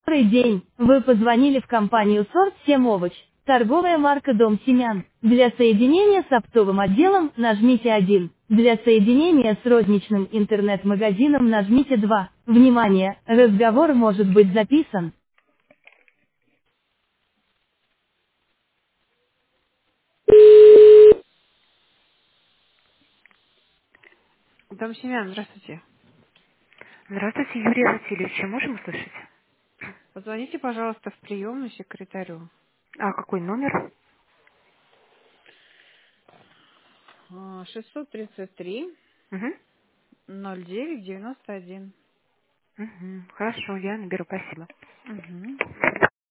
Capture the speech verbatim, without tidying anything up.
Добрый день. Вы позвонили в компанию «Сорт семь овощ». Торговая марка «Дом семян». Для соединения с оптовым отделом нажмите один. Для соединения с розничным интернет-магазином нажмите два. Внимание! Разговор может быть записан. Дом семян, здравствуйте. Здравствуйте, Юрий Васильевич. Можем услышать? Позвоните, пожалуйста, в приемную секретарю. А какой номер? А, шестьсот тридцать три Угу. ноль девять девяносто один. Угу. Хорошо, я наберу, спасибо. Угу.